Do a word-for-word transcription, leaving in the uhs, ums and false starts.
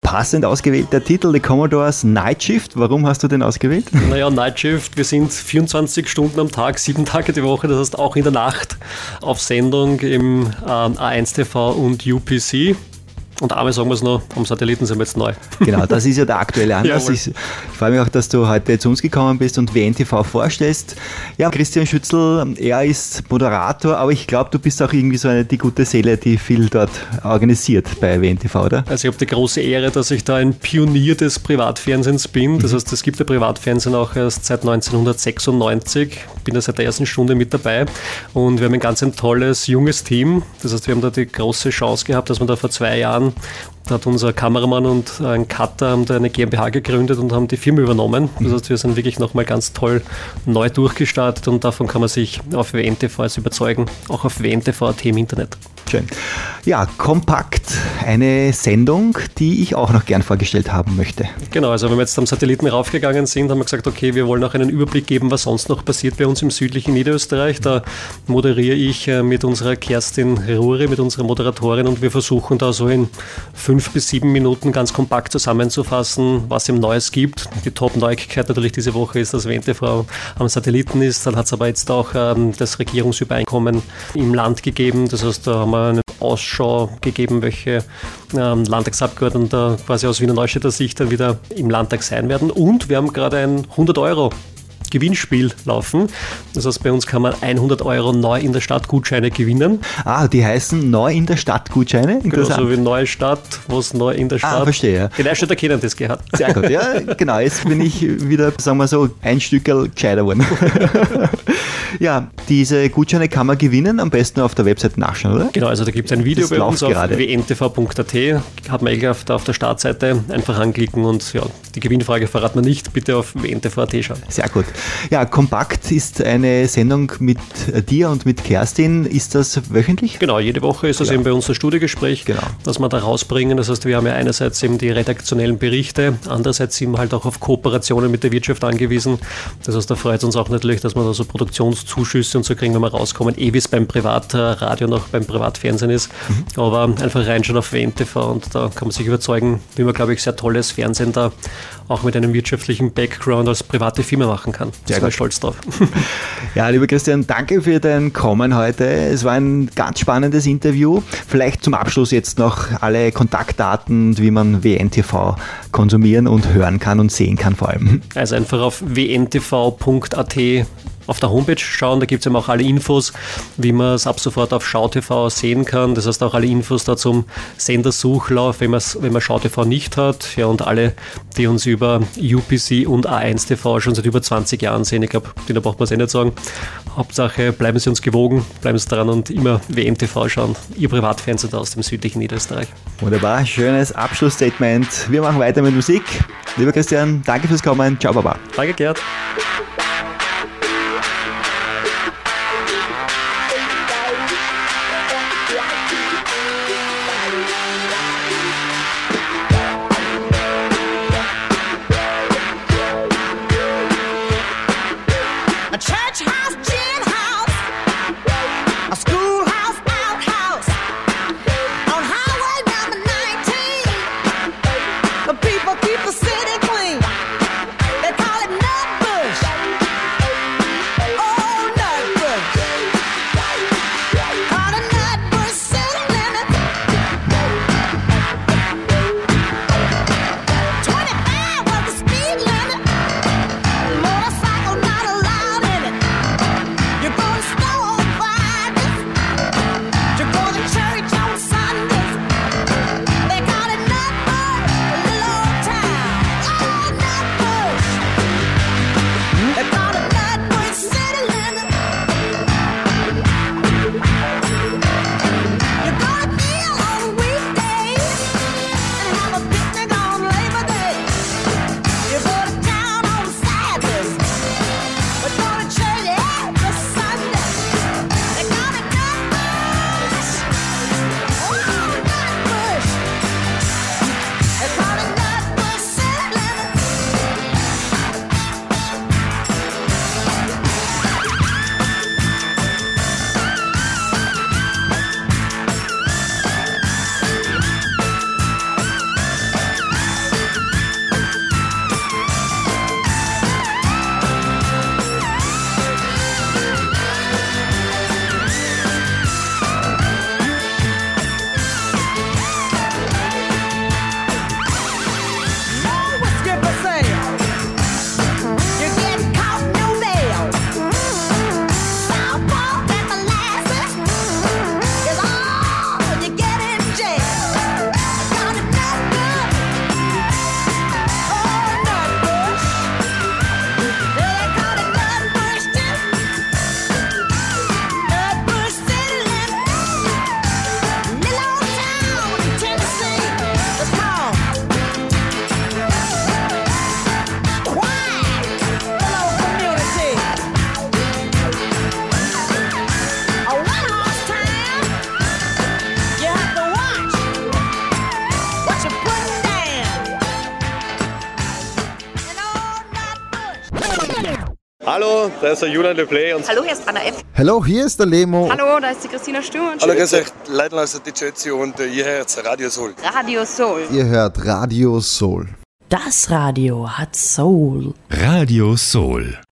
passend ausgewählter Titel, The Commodores Night Shift. Warum hast du den ausgewählt? Naja, Night Shift, wir sind vierundzwanzig Stunden am Tag, sieben Tage die Woche, das heißt auch in der Nacht auf Sendung im ähm, A eins T V und U P C. Und einmal sagen wir es noch, am Satelliten sind wir jetzt neu. Genau, das ist ja der aktuelle Anlass. Ich, ich freue mich auch, dass du heute zu uns gekommen bist und W N T V vorstellst. Ja, Christian Schützl, er ist Moderator, aber ich glaube, du bist auch irgendwie so eine die gute Seele, die viel dort organisiert bei W N T V, oder? Also ich habe die große Ehre, dass ich da ein Pionier des Privatfernsehens bin. Das heißt, es gibt ja Privatfernsehen auch erst seit neunzehnhundertsechsundneunzig. Bin da seit der ersten Stunde mit dabei und wir haben ein ganz ein tolles, junges Team. Das heißt, wir haben da die große Chance gehabt, dass wir da vor zwei Jahren Da hat unser Kameramann und ein Cutter haben da eine GmbH gegründet und haben die Firma übernommen. Das heißt, wir sind wirklich nochmal ganz toll neu durchgestartet und davon kann man sich auf W N T V als überzeugen, auch auf W N T V Punkt A T im Internet. Schön. Ja, Kompakt, eine Sendung, die ich auch noch gern vorgestellt haben möchte. Genau, also wenn wir jetzt am Satelliten raufgegangen sind, haben wir gesagt, okay, wir wollen auch einen Überblick geben, was sonst noch passiert bei uns im südlichen Niederösterreich. Da moderiere ich mit unserer Kerstin Ruri, mit unserer Moderatorin und wir versuchen da so in fünf bis sieben Minuten ganz kompakt zusammenzufassen, was im Neues gibt. Die Top-Neuigkeit natürlich diese Woche ist, dass W N T V am Satelliten ist. Dann hat es aber jetzt auch ähm, das Regierungsübereinkommen im Land gegeben. Das heißt, da haben wir eine Ausschau gegeben, welche ähm, Landtagsabgeordneten da quasi aus Wiener Neustädter Sicht dann wieder im Landtag sein werden. Und wir haben gerade ein hundert Euro Gewinnspiel laufen. Das heißt, bei uns kann man hundert Euro neu in der Stadt Gutscheine gewinnen. Ah, die heißen neu in der Stadt Gutscheine? Genau, so wie neue Stadt, was neu in der Stadt. Ah, verstehe. Ja. Die Neustädter kennen das gehabt. Sehr gut, ja, genau. Jetzt bin ich wieder, sagen wir so, ein Stückerl gescheiter geworden. Ja, diese Gutscheine kann man gewinnen, am besten auf der Website nachschauen, oder? Genau, also da gibt es ein Video das bei uns auf gerade. W N T V Punkt A T. Hat man eh auf der, auf der Startseite einfach anklicken und ja, die Gewinnfrage verraten wir nicht. Bitte auf W N T V Punkt A T schauen. Sehr gut. Ja, Kompakt ist eine Sendung mit dir und mit Kerstin. Ist das wöchentlich? Genau, jede Woche ist das genau. eben bei uns das Studiogespräch, genau. das wir da rausbringen. Das heißt, wir haben ja einerseits eben die redaktionellen Berichte, andererseits sind wir halt auch auf Kooperationen mit der Wirtschaft angewiesen. Das heißt, da freut es uns auch natürlich, dass wir da so Produktionszuschüsse und so kriegen, wenn wir rauskommen, eh wie es beim Privatradio noch beim Privatfernsehen ist. Mhm. Aber einfach reinschauen auf W N T V und da kann man sich überzeugen, wie man, glaube ich, sehr tolles Fernsehen da auch mit einem wirtschaftlichen Background als private Firma machen kann. Da sind wir stolz drauf. Ja, lieber Christian, danke für dein Kommen heute. Es war ein ganz spannendes Interview. Vielleicht zum Abschluss jetzt noch alle Kontaktdaten, wie man W N T V konsumieren und hören kann und sehen kann vor allem. Also einfach auf W N T V Punkt A T auf der Homepage schauen, da gibt es eben auch alle Infos, wie man es ab sofort auf SchauTV sehen kann. Das heißt auch alle Infos da zum Sendersuchlauf, wenn, wenn man SchauTV nicht hat. Ja, und alle, die uns über U P C und A eins T V schon seit über zwanzig Jahren sehen. Ich glaube, da braucht man es eh nicht sagen. Hauptsache, bleiben Sie uns gewogen, bleiben Sie dran und immer W N T V schauen. Ihr Privatfernsehen da aus dem südlichen Niederösterreich. Wunderbar, schönes Abschlussstatement. Wir machen weiter mit Musik. Lieber Christian, danke fürs Kommen. Ciao, Baba. Danke, Gerd. People keep the city clean. They call it Nut Bush. Hallo, da ist der Julian Le Play und hallo, hier ist Anna F. Hallo, hier ist der Lemo. Hallo, da ist die Christina Sturm. Hallo, grüß euch, Leitl aus der Digetzi und ihr hört Radio Soul. Radio Soul. Ihr hört Radio Soul. Das Radio hat Soul. Radio Soul.